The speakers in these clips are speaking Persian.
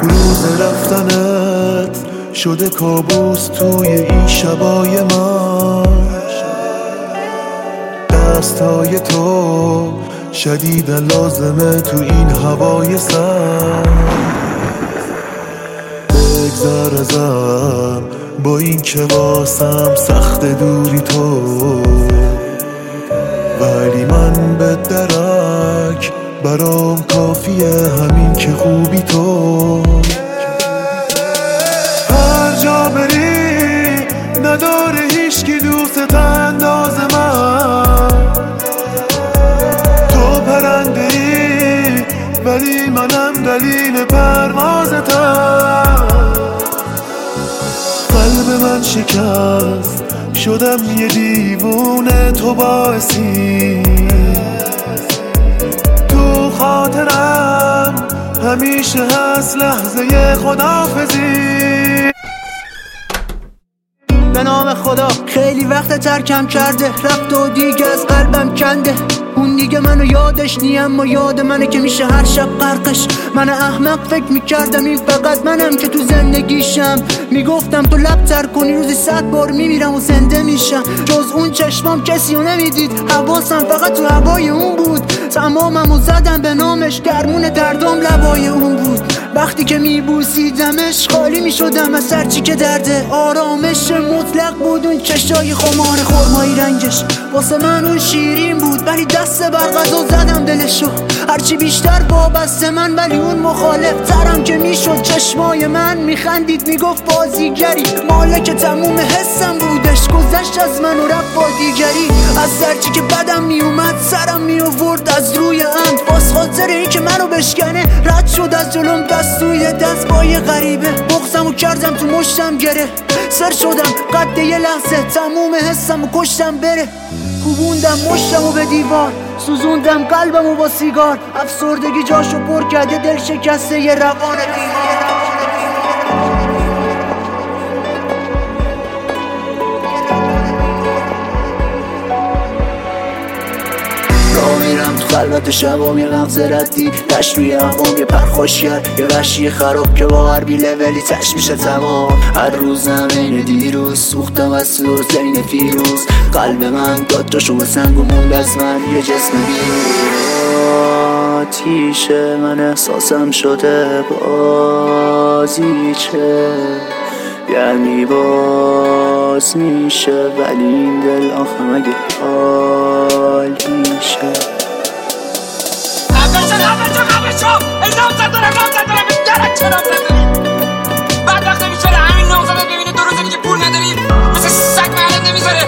روز رفتنت شده کابوس توی این شبای من. دستای تو شدیدن لازمه تو این هوای سرد. بگذر ازم با این که واسم سخت دوری تو، ولی من به درک برام کافیه همین که خوبی تو. هر جا بری نداره هیچکی دوست انداز من. تو پرنده ای ولی منم دلیل پروازتم. قلب من شکست شدم یه دیوونه تو باعثی. تو خاطرم همیشه هست لحظه خداحافظی. به نام خدا خیلی وقت ترکم کرده، رفت و دیگه از قلبم کنده. اون دیگه منو یادش نی، اما یاد منه که میشه هر شب غرقش. من احمق فکر میکردم این فقط منم که تو زندگیشم. میگفتم تو لب تر کنی روزی 100 بار میمیرم و زنده میشم. جز اون چشمام کسی رو نمیدید، حواسم فقط تو هوای اون بود. تماممو زدم به نامش، درمون دردام لبای اون بود. وقتی که میبوسیدمش خالی میشدم از هرچی که درده. آرامش مطلق بود اون چشای خمار خرمایی رنگش. واسه من اون شیرین بود ولی دست بر غذا زدم دلشو. هرچی بیشتر وابسته من ولی اون مخالف ترم که میشد. چشمای من میخندید میگفت بازیگری، مالک تموم حسم بودش. گذشت از من و رفت با دیگری. از هرچی که بدم میومد سرم میآورد از روی اند. باز خاطر این که منو بشکنه رد شد از جلوم دست توی دست با یه غریبه. بغضمو کردم تو مشتم گره، سر شدم قد یه لحظه. تموم حسمو کشتم بره. کوبوندم مشتمو به دیوار، سوزوندم قلبمو با سیگار. افسردگی جاشو پر کرده، دل شکسته یه روان بیمار. میرم تو خلوت شبام، یه مغز ردی دشت روی هوام، یه پرخوشگر یه وحشی خراب که با هر بی لولی تش میشه تمام. هر روزم این دیروز سوختم از سور زین فیروز. قلب من داد جاشو به سنگ و موند از من یه جسم آتیشه. من احساسم شده بازیچه، یعنی باز میشه ولی این دل آخه مگه حالیشه. نامزد دارم درک چه نامزد داری؟ بعد وقت میشه همین نامزد ببینه 2 روزه دیگه پول نداری مثل سگ معلم نمیذاره.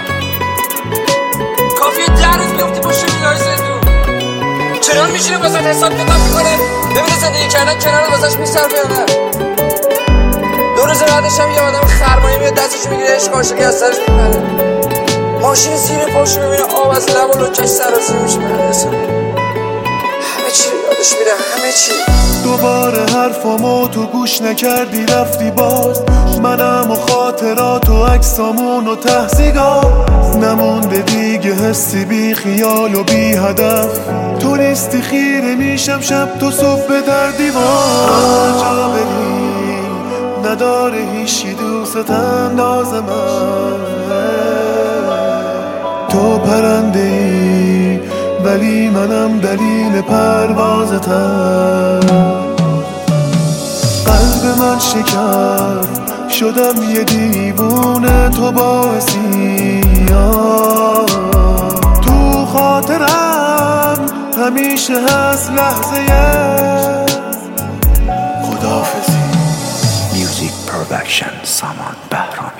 کافیه 10 روز بیافتی پشت میلای زندون. چنان میشینه واسه حساب کتاب میکنه ببینه زندگی کردن کنار واسش میصرفه یا نه. 2 روز بعدش هم یه آدم خرمایی میاد دستش میگیره عشقاشو که از سرش میپره. ماشین زیر پاشو ببینه آب از لب و لکش سرازیر میشه. همه چی یادش میره، همه چی. دوباره حرفامو تو گوش نکردی رفتی باز. منم و خاطرات و عکسامون و تحصیلات. نمونده دیگه حسی بی خیال و بی هدف. تو نیستی خیره میشم شب تو صبح به در دیوار. جا بری نداره هیچی دوست انداز من. تو پرنده ای ولی منم دلیل پروازتم. قلب من شکست شدم یه دیوونه تو باعثی. تو خاطرم همیشه هست لحظه خداحافظی. Music Production سامان بهرام.